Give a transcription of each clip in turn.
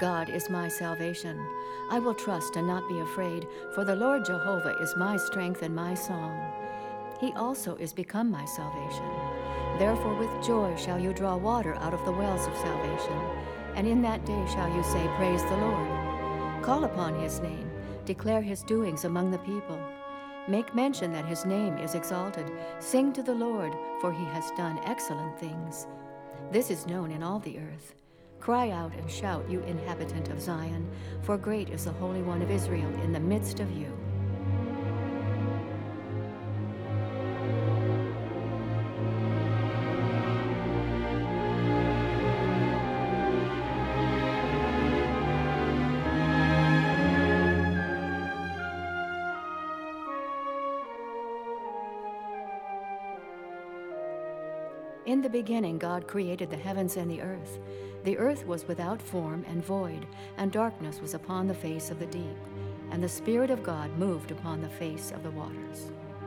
God is my salvation. I will trust and not be afraid, for the Lord Jehovah is my strength and my song. He also is become my salvation. Therefore with joy shall you draw water out of the wells of salvation, and in that day shall you say, Praise the Lord. Call upon his name, declare his doings among the people. Make mention that his name is exalted. Sing to the Lord, for he has done excellent things. This is known in all the earth. Cry out and shout, you inhabitant of Zion, for great is the Holy One of Israel in the midst of you. In the beginning, God created the heavens and the earth. The earth was without form and void, and darkness was upon the face of the deep, and the Spirit of God moved upon the face of the waters.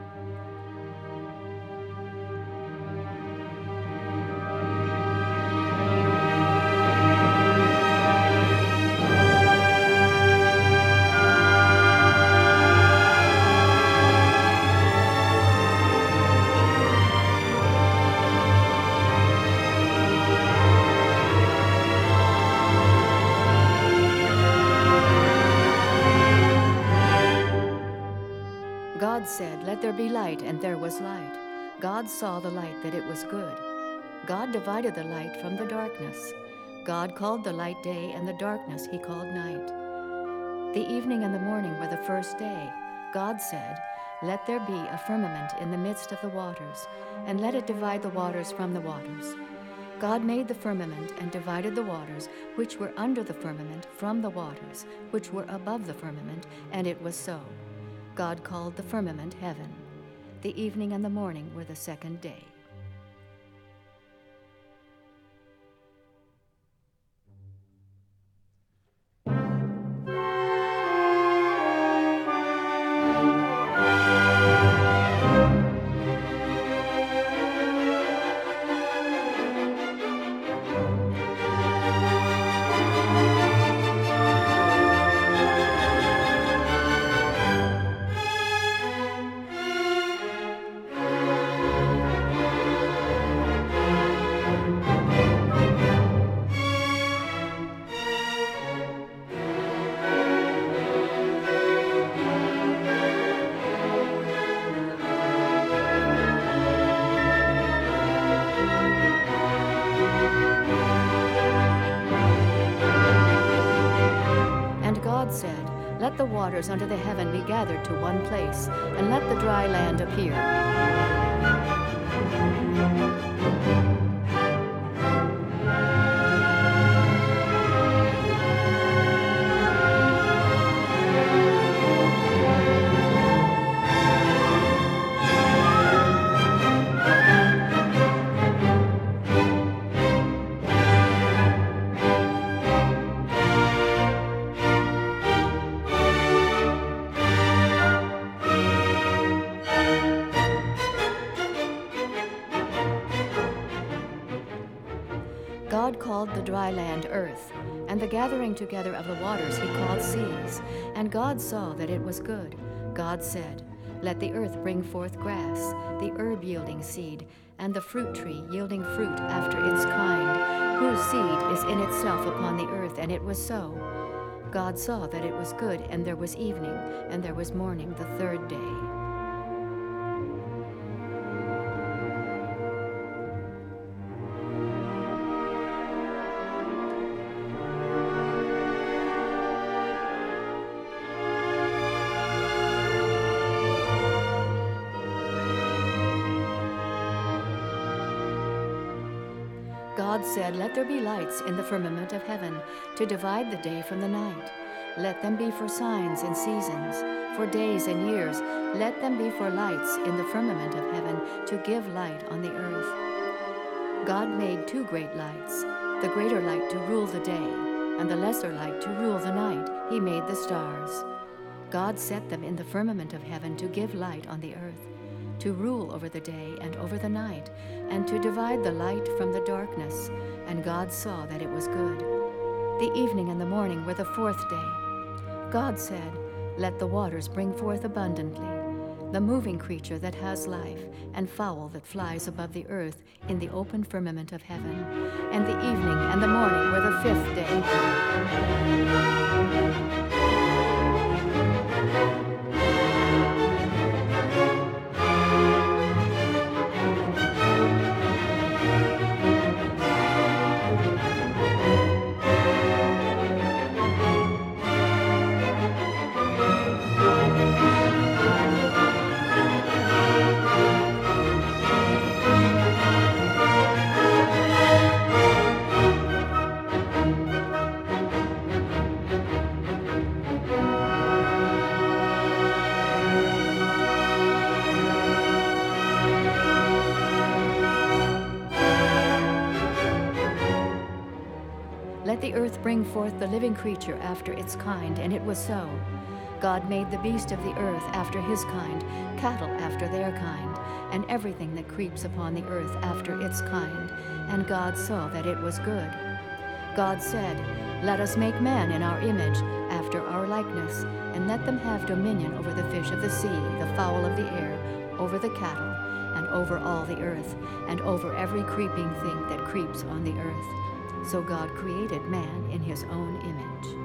God said, Let there be light, and there was light. God saw the light that it was good. God divided the light from the darkness. God called the light day, and the darkness he called night. The evening and the morning were the first day. God said, Let there be a firmament in the midst of the waters, and let it divide the waters from the waters. God made the firmament and divided the waters which were under the firmament from the waters which were above the firmament, and it was so. God called the firmament heaven. The evening and the morning were the second day. God said, Let the waters under the heaven be gathered to one place, and let the dry land appear. God called the dry land earth, and the gathering together of the waters he called seas. And God saw that it was good. God said, Let the earth bring forth grass, the herb yielding seed, and the fruit tree yielding fruit after its kind, whose seed is in itself upon the earth. And it was so. God saw that it was good, and there was evening, and there was morning the third day. God said, Let there be lights in the firmament of heaven, to divide the day from the night. Let them be for signs and seasons, for days and years. Let them be for lights in the firmament of heaven, to give light on the earth. God made two great lights, the greater light to rule the day, and the lesser light to rule the night. He made the stars. God set them in the firmament of heaven to give light on the earth, to rule over the day and over the night, and to divide the light from the darkness. And God saw that it was good. The evening and the morning were the fourth day. God said, "Let the waters bring forth abundantly the moving creature that has life, and fowl that flies above the earth in the open firmament of heaven." And the evening and the morning were the fifth day. Let the earth bring forth the living creature after its kind, and it was so. God made the beast of the earth after his kind, cattle after their kind, and everything that creeps upon the earth after its kind. And God saw that it was good. God said, "Let us make man in our image, after our likeness, and let them have dominion over the fish of the sea, the fowl of the air, over the cattle, and over all the earth, and over every creeping thing that creeps on the earth." So God created man in his own image.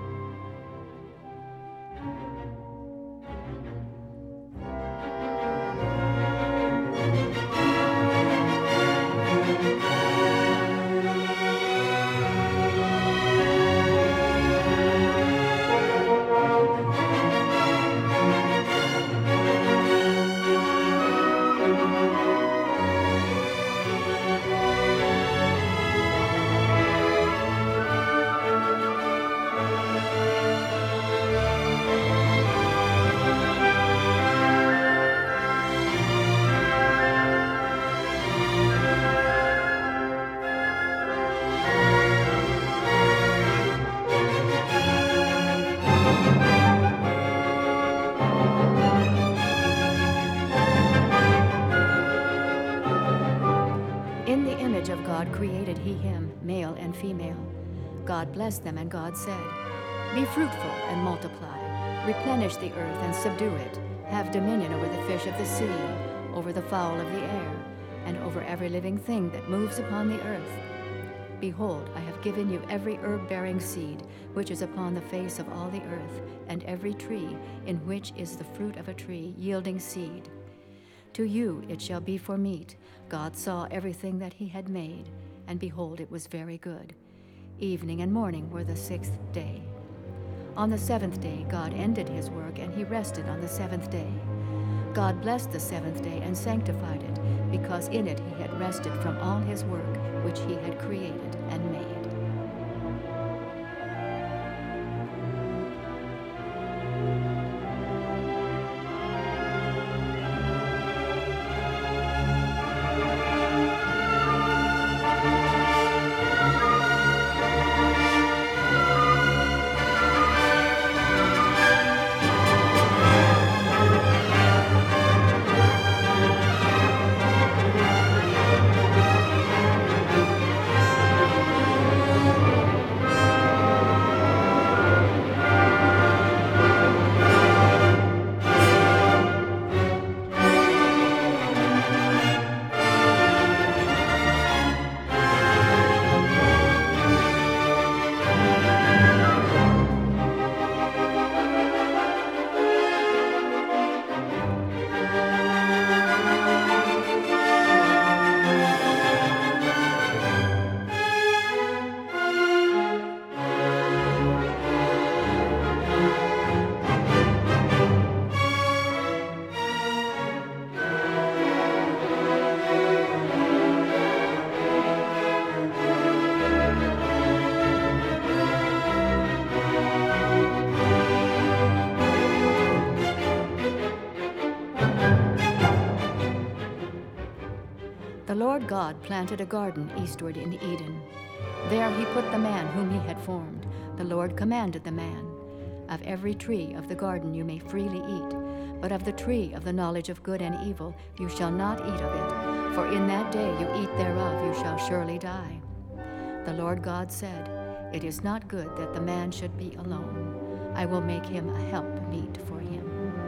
In the image of God created he him, male and female. God blessed them, and God said, "Be fruitful and multiply, replenish the earth and subdue it, have dominion over the fish of the sea, over the fowl of the air, and over every living thing that moves upon the earth. Behold, I have given you every herb-bearing seed which is upon the face of all the earth, and every tree in which is the fruit of a tree yielding seed. To you it shall be for meat." God saw everything that he had made, and behold, it was very good. Evening and morning were the sixth day. On the seventh day God ended his work, and he rested on the seventh day. God blessed the seventh day and sanctified it, because in it he had rested from all his work which he had created and made. The Lord God planted a garden eastward in Eden. There he put the man whom he had formed. The Lord commanded the man, "Of every tree of the garden you may freely eat, but of the tree of the knowledge of good and evil you shall not eat of it, for in that day you eat thereof you shall surely die." The Lord God said, "It is not good that the man should be alone. I will make him a helpmeet for him."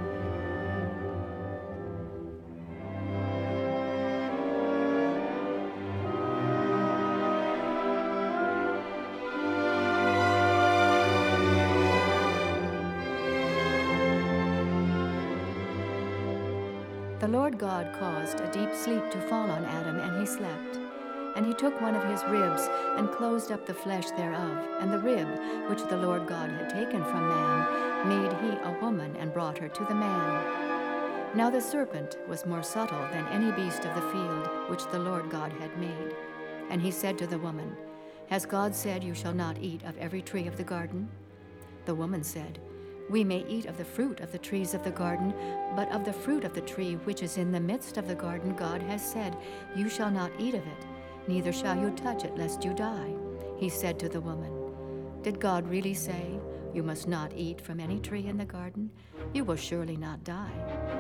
The Lord God caused a deep sleep to fall on Adam, and he slept. And he took one of his ribs and closed up the flesh thereof, and the rib which the Lord God had taken from man made he a woman, and brought her to the man. Now the serpent was more subtle than any beast of the field which the Lord God had made. And he said to the woman, "Has God said, you shall not eat of every tree of the garden?" The woman said, "We may eat of the fruit of the trees of the garden, but of the fruit of the tree which is in the midst of the garden God has said, you shall not eat of it, neither shall you touch it, lest you die." He said to the woman, "Did God really say, you must not eat from any tree in the garden? You will surely not die."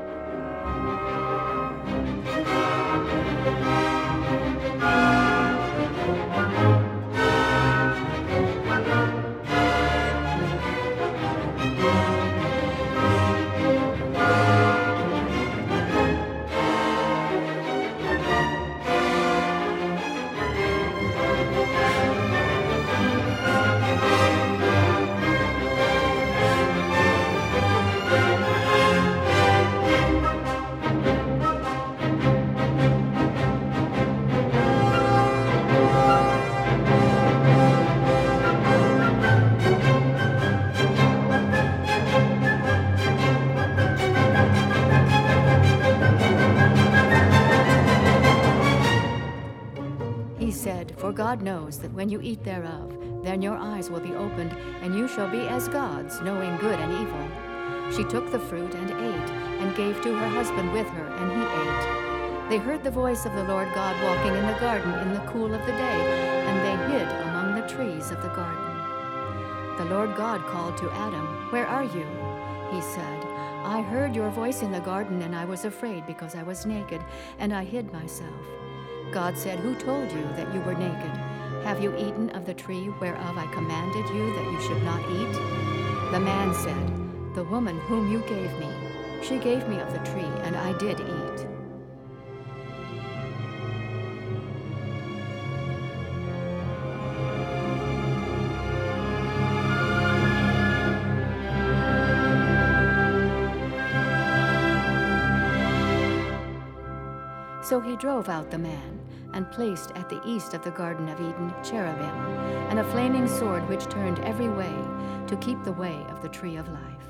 He said, "For God knows that when you eat thereof, then your eyes will be opened, and you shall be as gods, knowing good and evil." She took the fruit and ate, and gave to her husband with her, and he ate. They heard the voice of the Lord God walking in the garden in the cool of the day, and they hid among the trees of the garden. The Lord God called to Adam, "Where are you?" He said, "I heard your voice in the garden, and I was afraid because I was naked, and I hid myself." God said, "Who told you that you were naked? Have you eaten of the tree whereof I commanded you that you should not eat?" The man said, "The woman whom you gave me, she gave me of the tree, and I did eat." So he drove out the man, and placed at the east of the Garden of Eden cherubim, and a flaming sword which turned every way, to keep the way of the tree of life.